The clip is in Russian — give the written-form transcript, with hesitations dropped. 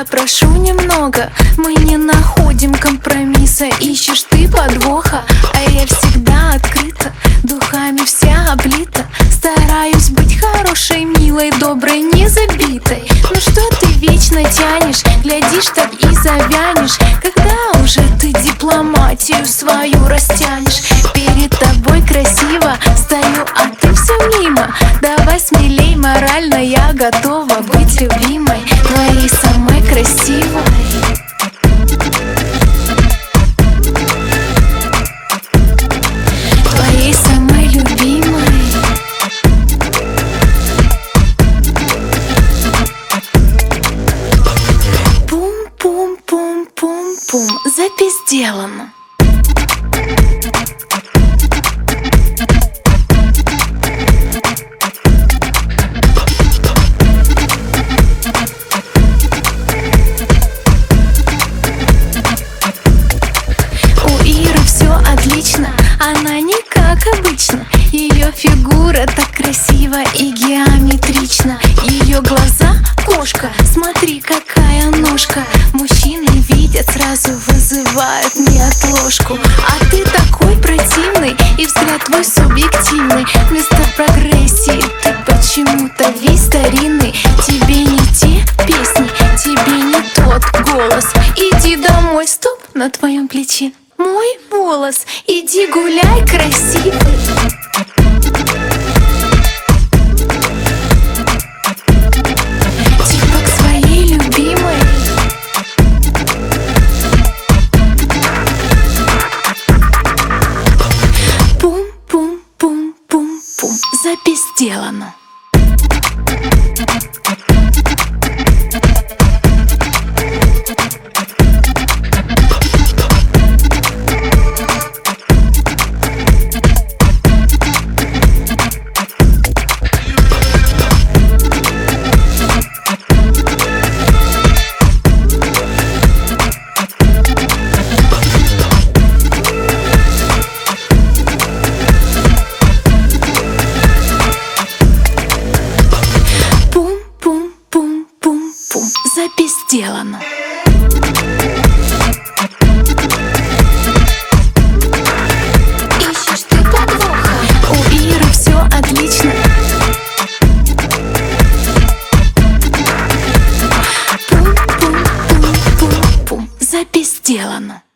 Я прошу немного, мы не находим компромисса. Ищешь ты подвоха, а я всегда открыта, духами вся облита. Стараюсь быть хорошей, милой, доброй, не забитой. Ну что ты вечно тянешь, глядишь, так и завянешь. Когда уже ты дипломатию свою растянешь? Перед тобой красиво стою, а ты все мимо. Давай смелей, морально я готова быть любимой, твоей самой красивой. Твоей самой любимой. Пум-пум-пум-пум-пум, запись сделана. Она не как обычно, ее фигура так красива и геометрична. Ее глаза кошка, смотри, какая ножка. Мужчины видят, сразу вызывают неотложку. А ты такой противный, и взгляд твой субъективный. Вместо прогрессии ты почему-то весь старинный. Тебе не те песни, тебе не тот голос. Иди домой, стоп, на твоем плече мой волос, иди гуляй красивый. Типа к своей любимой. Пум-пум-пум-пум-пум, запись сделана. Запись сделана. Ищешь ты подвоха, у Иры все отлично. Пум-пум-пум-пум-пум, запись сделана.